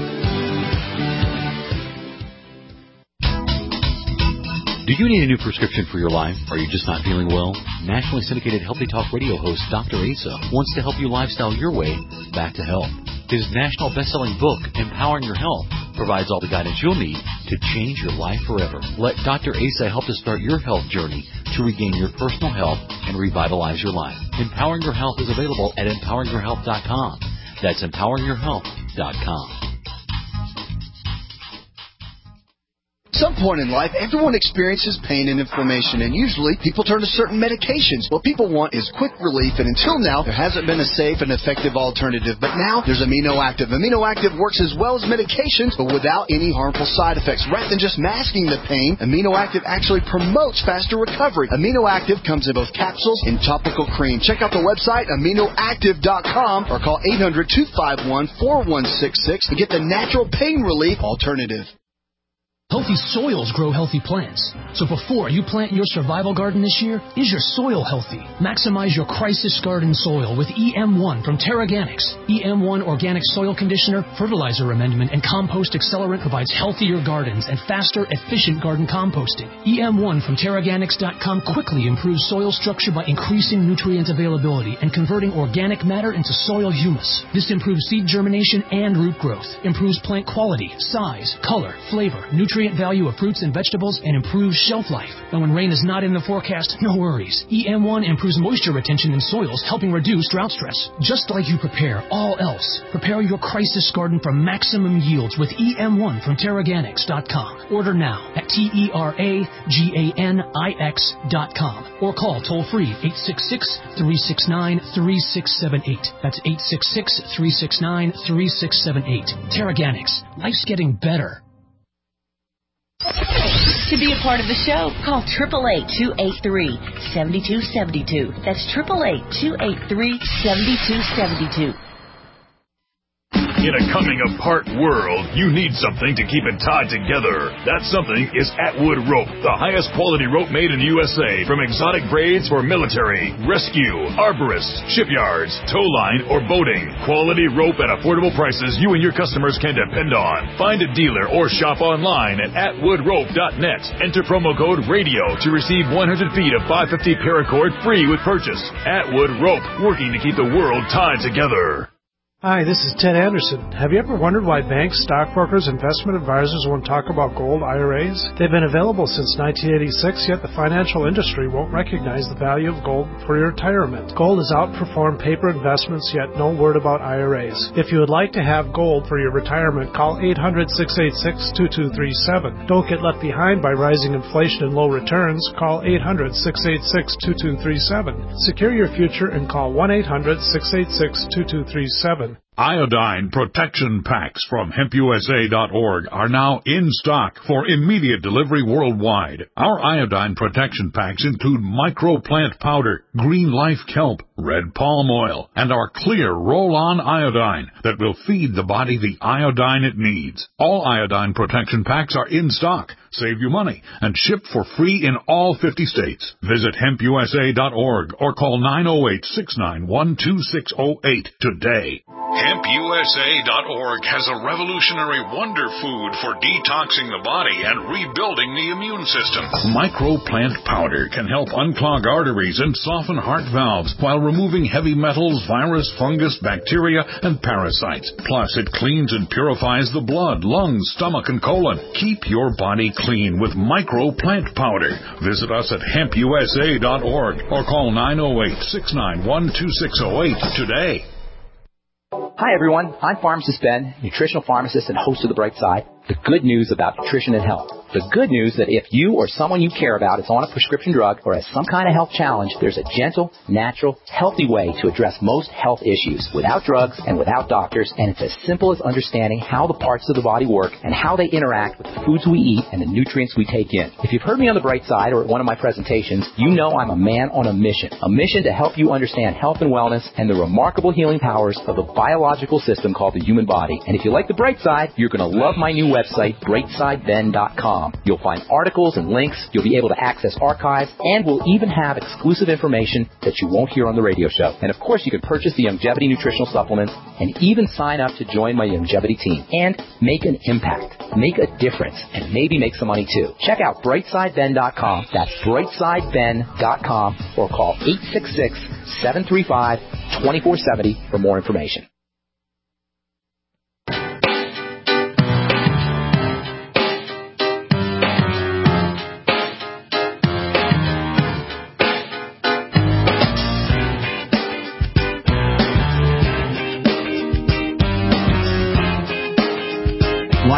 Do you need a new prescription for your life? Are you just not feeling well? Nationally syndicated Healthy Talk Radio host Doctor Asa wants to help you lifestyle your way back to health. His national best-selling book, Empowering Your Health, provides all the guidance you'll need to change your life forever. Let Doctor Asa help to start your health journey to regain your personal health and revitalize your life. Empowering Your Health is available at empowering your health dot com. That's empowering your health dot com. At some point in life, everyone experiences pain and inflammation, and usually people turn to certain medications. What people want is quick relief, and until now, there hasn't been a safe and effective alternative. But now, there's Amino Active. Amino Active works as well as medications, but without any harmful side effects. Rather than just masking the pain, Amino Active actually promotes faster recovery. Amino Active comes in both capsules and topical cream. Check out the website, amino active dot com, or call eight hundred, two five one, four one six six to get the natural pain relief alternative. Healthy soils grow healthy plants. So before you plant your survival garden this year, is your soil healthy? Maximize your crisis garden soil with E M one from Terraganics. E M one Organic Soil Conditioner, Fertilizer Amendment, and Compost Accelerant provides healthier gardens and faster, efficient garden composting. E M one from Terraganics dot com quickly improves soil structure by increasing nutrient availability and converting organic matter into soil humus. This improves seed germination and root growth, improves plant quality, size, color, flavor, nutrient value of fruits and vegetables, and improves shelf life. And when rain is not in the forecast, no worries. E M one improves moisture retention in soils, helping reduce drought stress. Just like you prepare all else, prepare your crisis garden for maximum yields with E M one from Terraganics dot com. Order now at T E R A G A N I X dot com or call toll-free eight six six, three six nine, three six seven eight. That's eight six six, three six nine, three six seven eight. Terraganics. Life's getting better. To be a part of the show, call eight eight eight, two eight three, seven two seven two. That's eight eight eight, two eight three, seven two seven two. In a coming-apart world, you need something to keep it tied together. That something is Atwood Rope, the highest quality rope made in the U S A. From exotic braids for military, rescue, arborists, shipyards, tow line, or boating. Quality rope at affordable prices you and your customers can depend on. Find a dealer or shop online at atwood rope dot net. Enter promo code RADIO to receive one hundred feet of five fifty paracord free with purchase. Atwood Rope, working to keep the world tied together. Hi, this is Ted Anderson. Have you ever wondered why banks, stockbrokers, investment advisors won't talk about gold I R As? They've been available since nineteen eighty-six, yet the financial industry won't recognize the value of gold for your retirement. Gold has outperformed paper investments, yet no word about I R As. If you would like to have gold for your retirement, call eight hundred, six eight six, two two three seven. Don't get left behind by rising inflation and low returns. Call eight hundred, six eight six, two two three seven. Secure your future and call one eight hundred, six eight six, two two three seven. Iodine protection packs from hemp U S A dot org are now in stock for immediate delivery worldwide. Our iodine protection packs include microplant powder, green life kelp, red palm oil, and our clear roll-on iodine that will feed the body the iodine it needs. All iodine protection packs are in stock, save you money, and ship for free in all fifty states. Visit hemp U S A dot org or call nine oh eight, six nine one, two six oh eight today. hemp U S A dot org has a revolutionary wonder food for detoxing the body and rebuilding the immune system. Microplant powder can help unclog arteries and soften heart valves while removing heavy metals, virus, fungus, bacteria, and parasites. Plus, it cleans and purifies the blood, lungs, stomach, and colon. Keep your body clean with Microplant powder. Visit us at hemp U S A dot org or call nine oh eight, six nine one, two six oh eight today. Hi, everyone. I'm Pharmacist Ben, nutritional pharmacist and host of The Bright Side. The good news about nutrition and health. The good news that if you or someone you care about is on a prescription drug or has some kind of health challenge, there's a gentle, natural, healthy way to address most health issues without drugs and without doctors, and it's as simple as understanding how the parts of the body work and how they interact with the foods we eat and the nutrients we take in. If you've heard me on The Bright Side or at one of my presentations, you know I'm a man on a mission. A mission to help you understand health and wellness and the remarkable healing powers of the biological system called the human body. And if you like The Bright Side, you're going to love my new website, bright side ben dot com. You'll find articles and links, you'll be able to access archives, and we'll even have exclusive information that you won't hear on the radio show. And of course, you can purchase the Youngevity nutritional supplements and even sign up to join my Youngevity team and make an impact, make a difference, and maybe make some money too. Check out bright side ben dot com. That's bright side ben dot com or call eight six six, seven three five, two four seven zero for more information.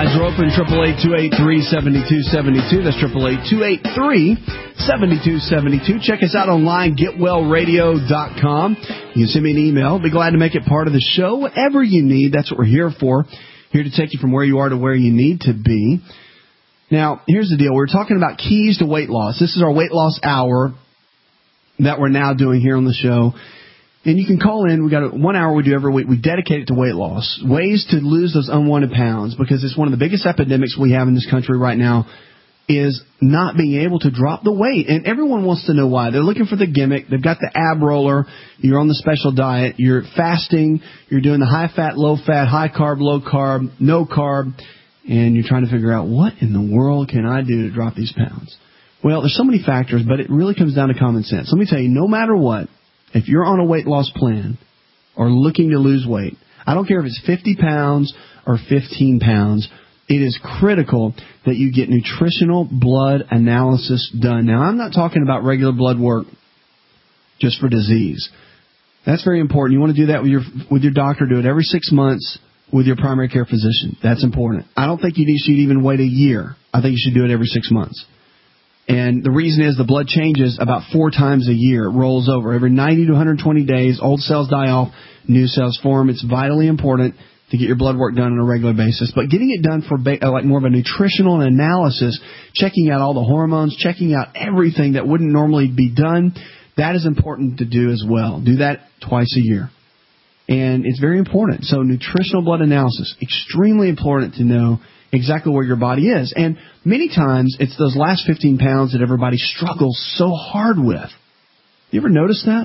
Lines are open, eight eight eight, two eight three, seven two seven two. That's eight eight eight, two eight three, seven two seven two. Check us out online, get well radio dot com. You can send me an email. Be glad to make it part of the show. Whatever you need, that's what we're here for. Here to take you from where you are to where you need to be. Now, here's the deal. We're talking about keys to weight loss. This is our weight loss hour that we're now doing here on the show. And you can call in. We got a, one hour we do every week. We dedicate it to weight loss, ways to lose those unwanted pounds, because it's one of the biggest epidemics we have in this country right now is not being able to drop the weight. And everyone wants to know why. They're looking for the gimmick. They've got the ab roller. You're on the special diet. You're fasting. You're doing the high fat, low fat, high carb, low carb, no carb. And you're trying to figure out, what in the world can I do to drop these pounds? Well, there's so many factors, but it really comes down to common sense. Let me tell you, no matter what, if you're on a weight loss plan or looking to lose weight, I don't care if it's fifty pounds or fifteen pounds, it is critical that you get nutritional blood analysis done. Now, I'm not talking about regular blood work just for disease. That's very important. You want to do that with your with your doctor. Do it every six months with your primary care physician. That's important. I don't think you should even wait a year. I think you should do it every six months. And the reason is the blood changes about four times a year. It rolls over. Every ninety to one hundred twenty days, old cells die off, new cells form. It's vitally important to get your blood work done on a regular basis. But getting it done for ba- like more of a nutritional analysis, checking out all the hormones, checking out everything that wouldn't normally be done, that is important to do as well. Do that twice a year. And it's very important. So nutritional blood analysis, extremely important to know exactly where your body is. And many times, it's those last fifteen pounds that everybody struggles so hard with. You ever notice that?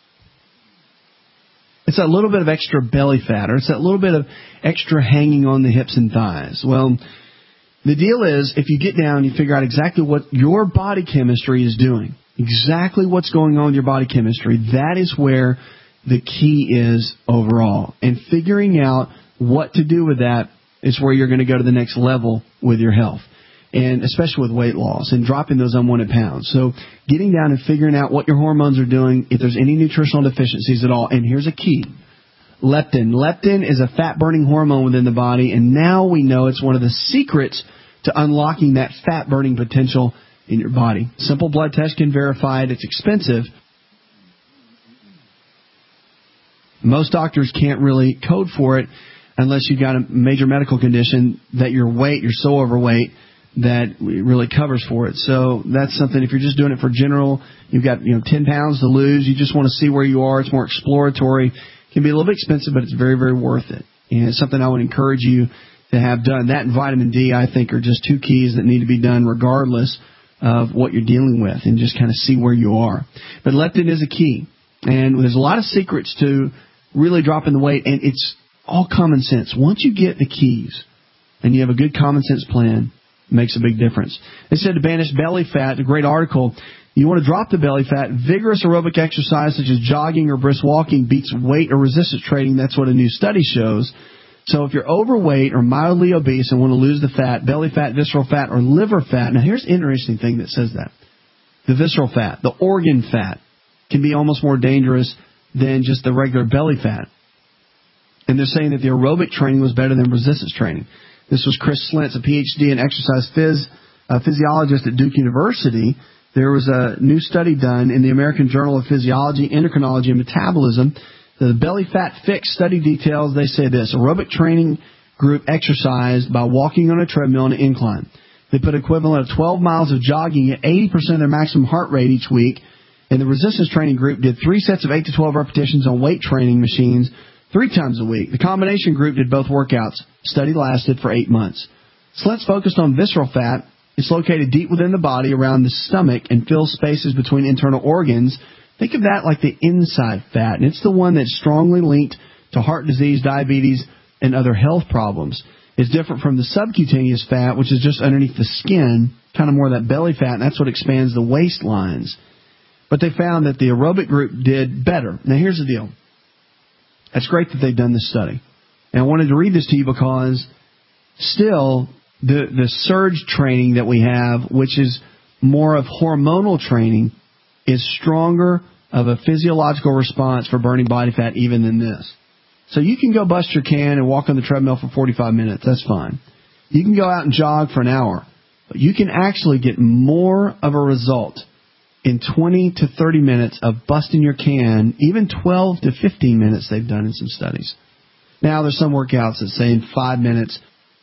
It's that little bit of extra belly fat, or it's that little bit of extra hanging on the hips and thighs. Well, the deal is, if you get down and you figure out exactly what your body chemistry is doing, exactly what's going on with your body chemistry, that is where the key is overall. And figuring out what to do with that is where you're going to go to the next level with your health, and especially with weight loss and dropping those unwanted pounds. So getting down and figuring out what your hormones are doing, if there's any nutritional deficiencies at all. And here's a key. Leptin. Leptin is a fat-burning hormone within the body, and now we know it's one of the secrets to unlocking that fat-burning potential in your body. Simple blood test can verify it. It's expensive. Most doctors can't really code for it unless you've got a major medical condition that your weight, you're so overweight that it really covers for it. So that's something, if you're just doing it for general, you've got, you know, ten pounds to lose, you just want to see where you are, it's more exploratory. It can be a little bit expensive, but it's very, very worth it. And it's something I would encourage you to have done. That and vitamin D, I think, are just two keys that need to be done regardless of what you're dealing with, and just kind of see where you are. But leptin is a key. And there's a lot of secrets to really dropping the weight, and it's all common sense. Once you get the keys and you have a good common sense plan, it makes a big difference. They said to banish belly fat, a great article. You want to drop the belly fat, vigorous aerobic exercise such as jogging or brisk walking beats weight or resistance training. That's what a new study shows. So if you're overweight or mildly obese and want to lose the fat, belly fat, visceral fat, or liver fat. Now here's an interesting thing that says that. The visceral fat, the organ fat, can be almost more dangerous than just the regular belly fat. And they're saying that the aerobic training was better than resistance training. This was Chris Slentz, a P H D in exercise phys, a physiologist at Duke University. There was a new study done in the American Journal of Physiology, Endocrinology, and Metabolism. The belly fat fix study details, they say this: aerobic training group exercised by walking on a treadmill on an incline. They put equivalent of twelve miles of jogging at eighty percent of their maximum heart rate each week. And the resistance training group did three sets of eight to twelve repetitions on weight training machines three times a week. The combination group did both workouts. Study lasted for eight months. Slentz focused on visceral fat. It's located deep within the body around the stomach and fills spaces between internal organs. Think of that like the inside fat, and it's the one that's strongly linked to heart disease, diabetes, and other health problems. It's different from the subcutaneous fat, which is just underneath the skin, kind of more of that belly fat, and that's what expands the waistlines. But they found that the aerobic group did better. Now, here's the deal. It's great that they've done this study. And I wanted to read this to you because still the, the surge training that we have, which is more of hormonal training, is stronger of a physiological response for burning body fat even than this. So you can go bust your can and walk on the treadmill for forty-five minutes. That's fine. You can go out and jog for an hour, but you can actually get more of a result in twenty to thirty minutes of busting your can, even twelve to fifteen minutes they've done in some studies. Now, there's some workouts that say in five minutes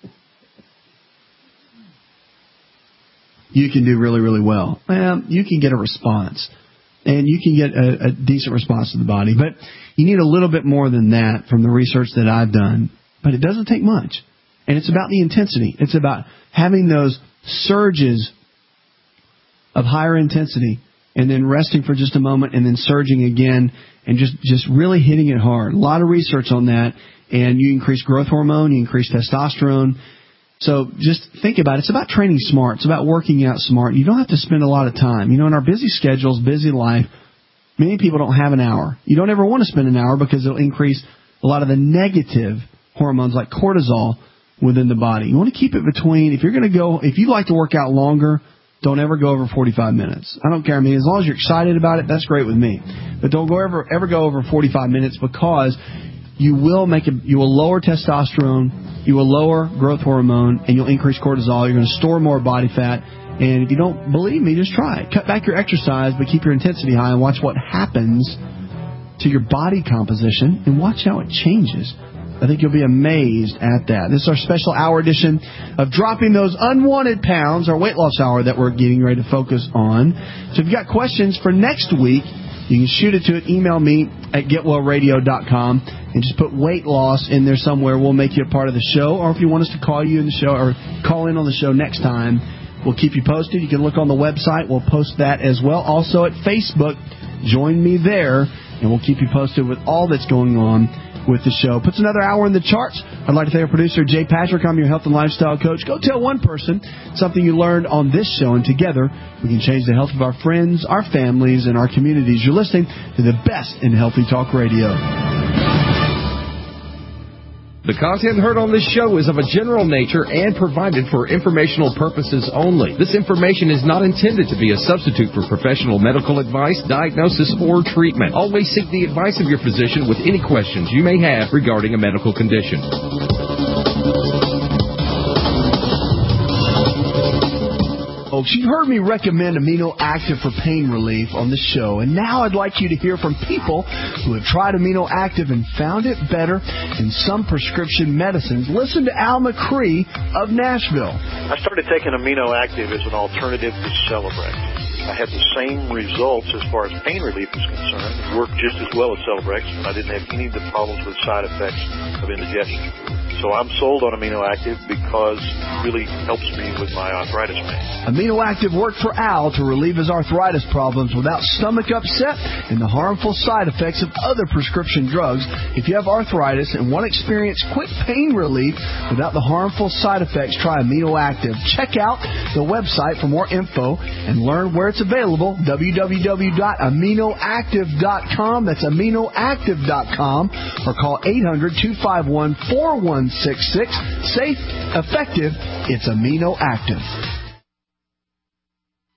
you can do really, really well. Well, you can get a response, and you can get a, a decent response to the body. But you need a little bit more than that from the research that I've done. But it doesn't take much. And it's about the intensity. It's about having those surges of higher intensity and then resting for just a moment and then surging again and just, just really hitting it hard. A lot of research on that. And you increase growth hormone, you increase testosterone. So just think about it. It's about training smart. It's about working out smart. You don't have to spend a lot of time. You know, in our busy schedules, busy life, many people don't have an hour. You don't ever want to spend an hour because it'll increase a lot of the negative hormones like cortisol within the body. You want to keep it between, if you're going to go, if you like to work out longer, don't ever go over forty-five minutes. I don't care. I mean, as long as you're excited about it, that's great with me. But don't go ever, ever go over forty-five minutes because you will make a, you will lower testosterone, you will lower growth hormone, and you'll increase cortisol. You're going to store more body fat. And if you don't believe me, just try it. Cut back your exercise, but keep your intensity high and watch what happens to your body composition and watch how it changes. I think you'll be amazed at that. This is our special hour edition of Dropping Those Unwanted Pounds, our weight loss hour that we're getting ready to focus on. So if you've got questions for next week, you can shoot it to it. Email me at get well radio dot com and just put weight loss in there somewhere. We'll make you a part of the show. Or if you want us to call you in the show or call in on the show next time, we'll keep you posted. You can look on the website. We'll post that as well. Also at Facebook, join me there, and we'll keep you posted with all that's going on with the show. Puts another hour in the charts. I'd like to thank our producer, Jay Patrick. I'm your health and lifestyle coach. Go tell one person something you learned on this show, and together we can change the health of our friends, our families, and our communities. You're listening to the best in Healthy Talk Radio. The content heard on this show is of a general nature and provided for informational purposes only. This information is not intended to be a substitute for professional medical advice, diagnosis, or treatment. Always seek the advice of your physician with any questions you may have regarding a medical condition. Folks, you've heard me recommend Amino Active for pain relief on the show, and now I'd like you to hear from people who have tried Amino Active and found it better than some prescription medicines. Listen to Al McCree of Nashville. I started taking Amino Active as an alternative to Celebrex. I had the same results as far as pain relief is concerned. It worked just as well as Celebrex, and I didn't have any of the problems with side effects of indigestion. So I'm sold on Amino Active because it really helps me with my arthritis pain. Amino Active worked for Al to relieve his arthritis problems without stomach upset and the harmful side effects of other prescription drugs. If you have arthritis and want to experience quick pain relief without the harmful side effects, try Amino Active. Check out the website for more info and learn where it's available, w w w dot amino active dot com. That's amino active dot com, or call eight hundred, two five one, four one six six. Safe, effective, it's Amino Active.